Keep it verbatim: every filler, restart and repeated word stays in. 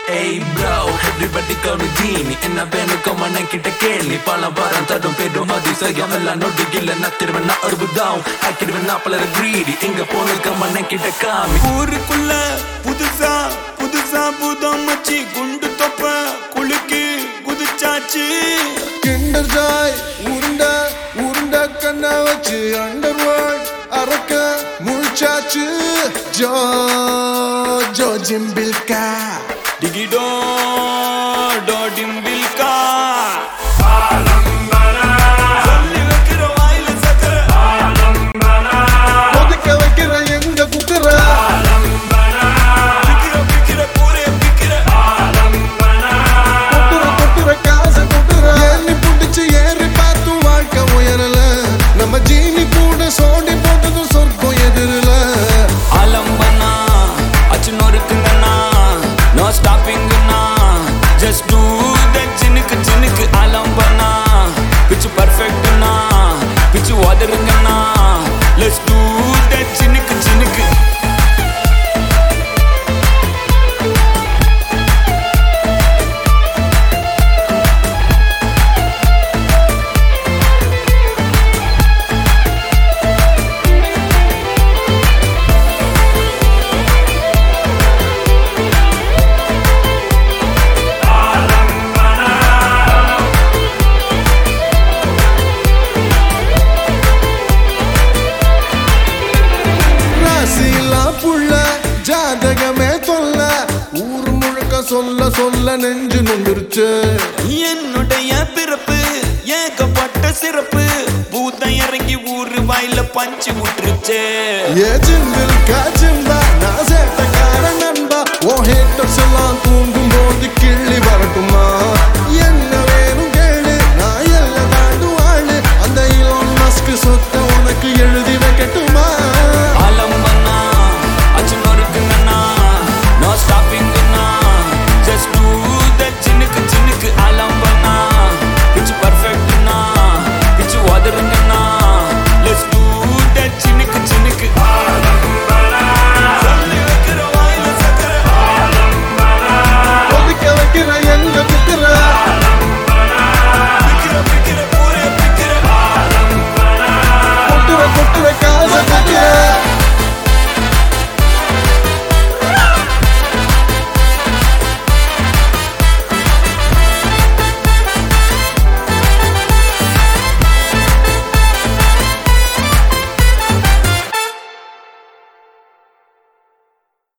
Hey bro, everybody call me Genie. என்ன வேணும் கம்மன கிட்ட கேள்வி பல வாரம் தடும் பேடும் அதிசயம் எல்லாம் நொடியில் நத்திருவன் நான் அறுபதாம் ஆக்கிடுவன் நான் பலர greedy எங்க போன கம்மன கிட்ட காமி ஊருக்குள்ள புதுசா புதுசா புதம் மச்சி குண்டு தொப்ப குலுக்கி குதிச்சாச்சு கிண்டர் ஜாய் உருண்ட உருண்ட கண்ணா வச்சு அண்டர் வேர்ல்ட் அரக்க முழிச்சாச்சு ஜோ ஜோ ஜிம்பில்கா டிகிடோ டோ டிம்பில்கா Just do that chinuk chinuk alambana pitch perfect na pitch wadarungana let's do that chinuk chinuk ஜாதகமே தொல்ல ஊர் முழுக்க சொல்ல சொல்ல நெஞ்சு நொந்துருச்சு என்னுடைய பிறப்பு ஏகப்பட்ட சிறப்பு பூதம் இறங்கி ஊரு வாயில பஞ்சு விட்டுருச்சு ஏ ஜிம்பில் காஜிம்பா நான் சேட்டக்கார நண்பா ஓ ஹேட்டர்ஸ் எல்லாம் தூங்கும் போது கிள்ளி வரட்டுமா என்ன வேணும் கேளு நான் எல்லாம் தாண்டு வாழு அந்த இலான் மஸ்க் சொத்த உனக்கு எழுதி